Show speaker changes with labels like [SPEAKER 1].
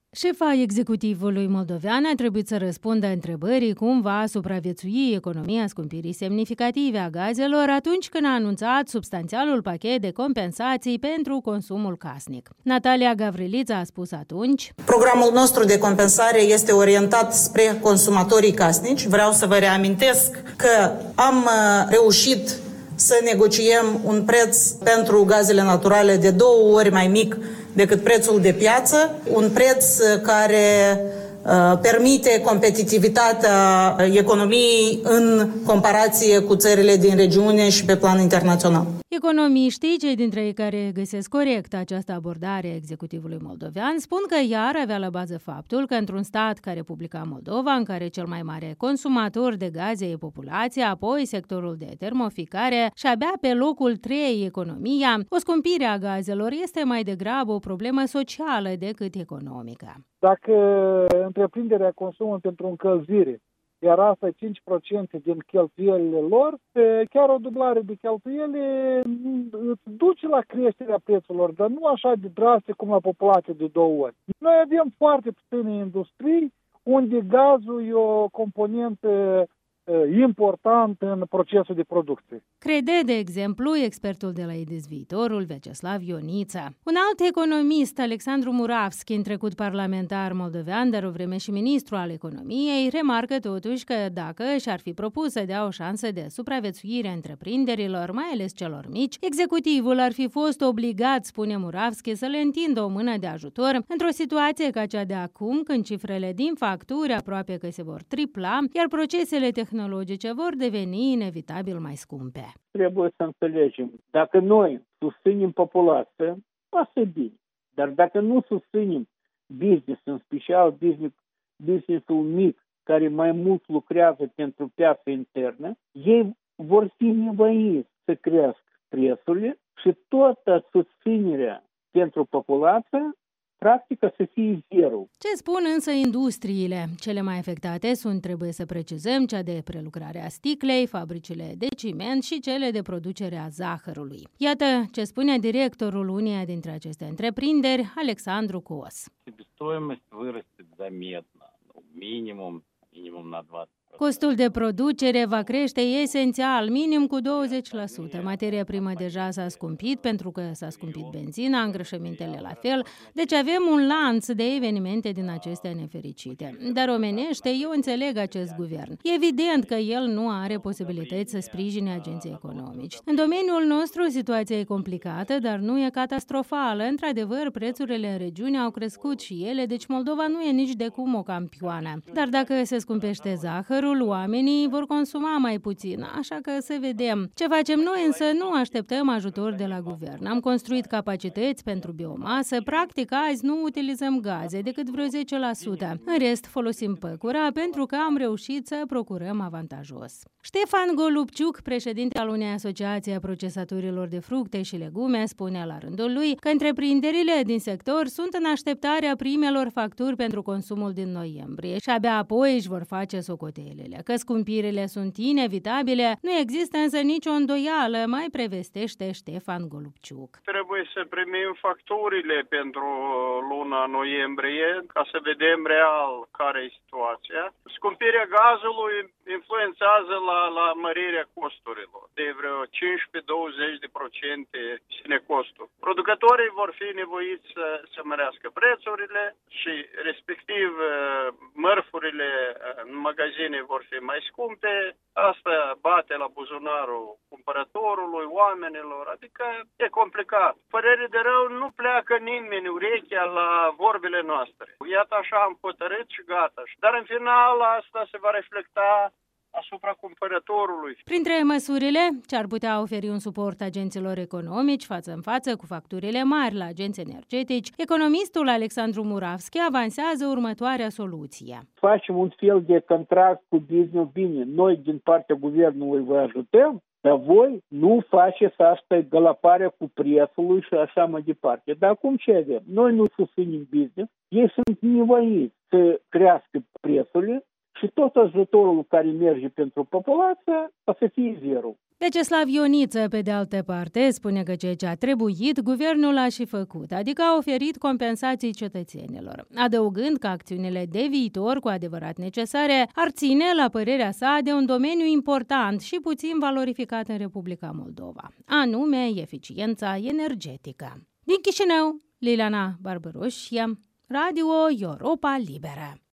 [SPEAKER 1] Șefa executivului moldovean a trebuit să răspundă întrebării cum va supraviețui economia scumpirii semnificative a gazelor atunci când a anunțat substanțialul pachet de compensații pentru consumul casnic. Natalia Gavrilița a spus atunci:
[SPEAKER 2] Programul nostru de compensare este orientat spre consumatorii casnici. Vreau să vă reamintesc că am reușit să negociem un preț pentru gazele naturale de 2 ori mai mic decât prețul de piață, un preț care permite competitivitatea economiei în comparație cu țările din regiune și pe plan internațional.
[SPEAKER 1] Economiștii, cei dintre ei care găsesc corect această abordare a executivului moldovean, spun că ea ar avea la bază faptul că într-un stat ca Republica Moldova, în care cel mai mare consumator de gaze e populația, apoi sectorul de termoficare și abia pe locul 3 economia, o scumpire a gazelor este mai degrabă o problemă socială decât economică.
[SPEAKER 3] Dacă întreprinderea consumă pentru încălzire, iar asta e 5% din cheltuielile lor, chiar o dublare de cheltuiele îți duce la creșterea prețurilor, dar nu așa de drastic cum la populație de 2 ori. Noi avem foarte puține industrii unde gazul e o componentă important în procesul de producție.
[SPEAKER 1] Crede, de exemplu, expertul de la IDES Viitorul, Vyacheslav Ionița. Un alt economist, Alexandru Muravski, în trecut parlamentar moldovean, dar o vreme și ministru al economiei, remarcă totuși că dacă și-ar fi propus să dea o șansă de supraviețuire întreprinderilor, mai ales celor mici, executivul ar fi fost obligat, spune Muravski, să le întindă o mână de ajutor într-o situație ca cea de acum, când cifrele din facturi aproape că se vor tripla, iar procesele tehnologice vor deveni inevitabil mai scumpe.
[SPEAKER 4] Trebuie să înțelegem, dacă noi susținem populația, asta e bine. Dar dacă nu susținem business, în special business-ul mic, care mai mult lucrează pentru piața internă, ei vor fi nevoiți să crească prețurile și toată susținerea pentru populație practic să fie zero.
[SPEAKER 1] Ce spun însă industriile? Cele mai afectate sunt, trebuie să precizăm, cea de prelucrare a sticlei, fabricile de ciment și cele de producere a zahărului. Iată ce spune directorul uneia dintre aceste întreprinderi, Alexandru Cos.
[SPEAKER 5] Minimum la 20%.
[SPEAKER 1] Costul de producere va crește esențial, minim cu 20%. Materia primă deja s-a scumpit pentru că s-a scumpit benzina, îngrășămintele la fel, deci avem un lanț de evenimente din acestea nefericite. Dar omenește, eu înțeleg acest guvern. E evident că el nu are posibilități să sprijine agenții economici. În domeniul nostru situația e complicată, dar nu e catastrofală. Într-adevăr, prețurile în regiune au crescut și ele, deci Moldova nu e nici de cum o campioană. Dar dacă se scumpește zahărul, oamenii vor consuma mai puțin, așa că să vedem. Ce facem noi însă nu așteptăm ajutor de la guvern. Am construit capacități pentru biomasă, practic azi nu utilizăm gaze decât vreo 10%. În rest folosim păcura pentru că am reușit să procurăm avantajos. Ștefan Golubciuc, președinte al unei asociații a procesatorilor de fructe și legume, spune la rândul lui că întreprinderile din sector sunt în așteptarea primelor facturi pentru consumul din noiembrie și abia apoi își vor face socotelele. Că scumpirile sunt inevitabile, nu există însă nicio îndoială, mai prevestește Ștefan Golubciuc.
[SPEAKER 6] Trebuie să primim facturile pentru luna noiembrie ca să vedem real care e situația. Scumpirea gazului influențează la mărirea costurilor. De vreo 15-20% sine costul. Producătorii vor fi nevoiți să mărească prețurile și respectiv mărfurile în magazine vor fi mai scumpe. Asta bate la buzunarul cumpărătorului, oamenilor, adică e complicat. Părere de rău, nu pleacă nimeni urechea la vorbile noastre. Iată așa am hotărât și gata. Dar în final asta se va reflecta asupra cumpărătorului.
[SPEAKER 1] Printre măsurile ce ar putea oferi un suport agenților economici față în față cu facturile mari la agenți energetici, economistul Alexandru Muravski avansează următoarea soluție.
[SPEAKER 4] Facem un fel de contract cu business bine. Noi din partea guvernului vă ajutăm, dar voi nu faceți asta galoparea cu prețul și așa mai departe. Dar acum ce avem? Noi nu susținem business, ei sunt nevoiți să crească prețurile și tot ajutorul care merge pentru populație o să fie zero.
[SPEAKER 1] Vyacheslav Ioniță, pe de altă parte, spune că ceea ce a trebuit, guvernul a și făcut, adică a oferit compensații cetățenilor, adăugând că acțiunile de viitor, cu adevărat necesare, ar ține, la părerea sa, de un domeniu important și puțin valorificat în Republica Moldova, anume eficiența energetică. Din Chișinău, Liliana Barbaroș, Radio Europa Liberă.